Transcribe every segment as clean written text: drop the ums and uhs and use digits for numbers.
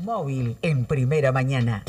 Móvil en Primera Mañana.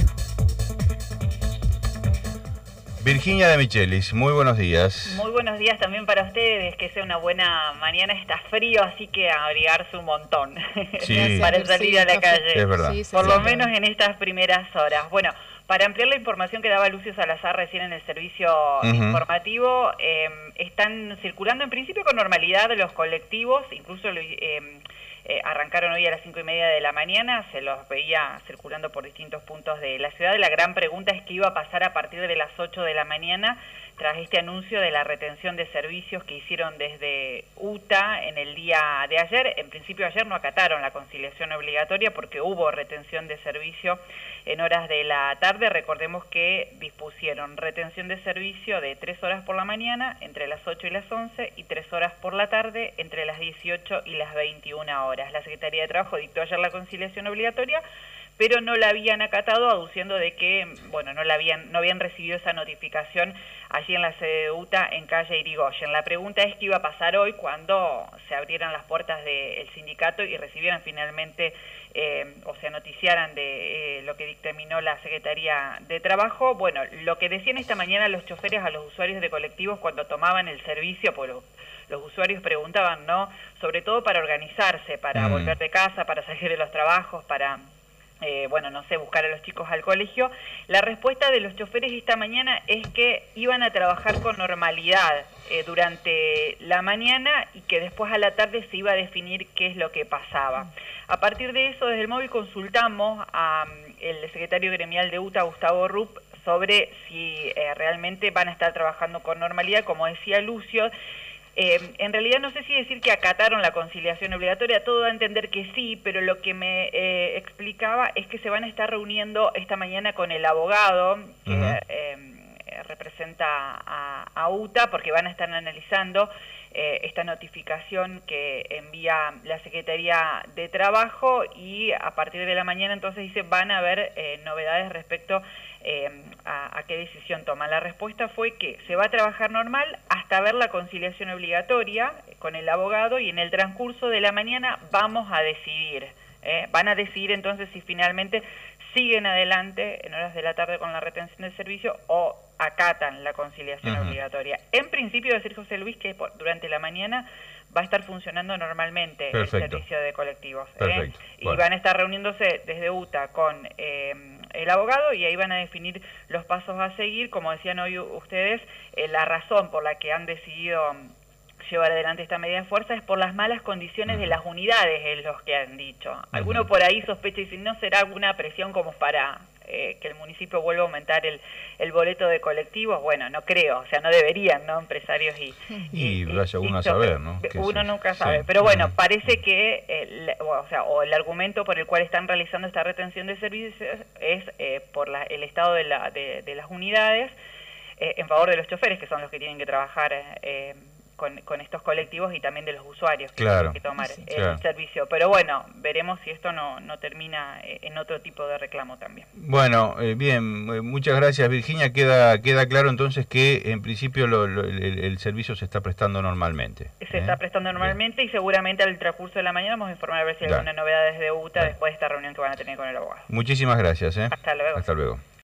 Virginia de Michelis, muy buenos días. Muy buenos días también para ustedes, que sea una buena mañana, está frío, así que a abrigarse un montón Sí. para salir a la calle, Es verdad. por lo menos en estas primeras horas. Bueno, para ampliar la información que daba Lucio Salazar recién en el servicio informativo, están circulando en principio con normalidad los colectivos, incluso arrancaron hoy a las 5:30 de la mañana, se los veía circulando por distintos puntos de la ciudad. La gran pregunta es qué iba a pasar a partir de las 8 de la mañana tras este anuncio de la retención de servicios que hicieron desde UTA en el día de ayer. En principio ayer no acataron la conciliación obligatoria porque hubo retención de servicio en horas de la tarde. Recordemos que dispusieron retención de servicio de 3 horas por la mañana entre las 8 y las 11 y 3 horas por la tarde entre las 18 y las 21 horas. La Secretaría de Trabajo dictó ayer la conciliación obligatoria, pero no la habían acatado, aduciendo de que, bueno, no habían recibido esa notificación allí en la sede de UTA en calle Irigoyen. La pregunta es qué iba a pasar hoy cuando se abrieran las puertas del sindicato y recibieran finalmente, o sea, noticiaran de lo que dictaminó la Secretaría de Trabajo. Bueno, lo que decían esta mañana los choferes a los usuarios de colectivos cuando tomaban el servicio, pues los usuarios preguntaban, ¿no?, sobre todo para organizarse, para volver de casa, para salir de los trabajos, para... bueno, no sé, buscar a los chicos al colegio. La respuesta de los choferes esta mañana es que iban a trabajar con normalidad durante la mañana y que después a la tarde se iba a definir qué es lo que pasaba. A partir de eso, desde el móvil consultamos al secretario gremial de UTA, Gustavo Rupp, sobre si realmente van a estar trabajando con normalidad, como decía Lucio. En realidad no sé si decir que acataron la conciliación obligatoria, todo da a entender que sí, pero lo que me explicaba es que se van a estar reuniendo esta mañana con el abogado que representa a UTA, porque van a estar analizando esta notificación que envía la Secretaría de Trabajo, y a partir de la mañana entonces dice van a haber novedades respecto a qué decisión toman. La respuesta fue que se va a trabajar normal hasta ver la conciliación obligatoria con el abogado, y en el transcurso de la mañana vamos a decidir. Van a decidir entonces si finalmente siguen adelante en horas de la tarde con la retención del servicio o acatan la conciliación obligatoria. En principio, decir José Luis que durante la mañana va a estar funcionando normalmente el servicio de colectivos. Y van a estar reuniéndose desde UTA con el abogado, y ahí van a definir los pasos a seguir. Como decían hoy ustedes, la razón por la que han decidido llevar adelante esta medida de fuerza es por las malas condiciones de las unidades, es lo que han dicho. Alguno por ahí sospecha y si no será alguna presión como para que el municipio vuelva a aumentar el boleto de colectivos. Bueno, no creo, o sea, no deberían, ¿no?, empresarios y vaya uno a saber, ¿no? Uno nunca sabe, pero bueno, parece que o el argumento por el cual están realizando esta retención de servicios es por el estado de las unidades, en favor de los choferes, que son los que tienen que trabajar con estos colectivos, y también de los usuarios que tienen que tomar el servicio. Pero bueno, veremos si esto no termina en otro tipo de reclamo también. Bueno, bien, muchas gracias, Virginia. Queda claro entonces que en principio el servicio se está prestando normalmente. Se está prestando normalmente, y seguramente al transcurso de la mañana vamos a informar a ver si hay alguna novedad desde UTA después de esta reunión que van a tener con el abogado. Muchísimas gracias. Hasta luego. Hasta luego.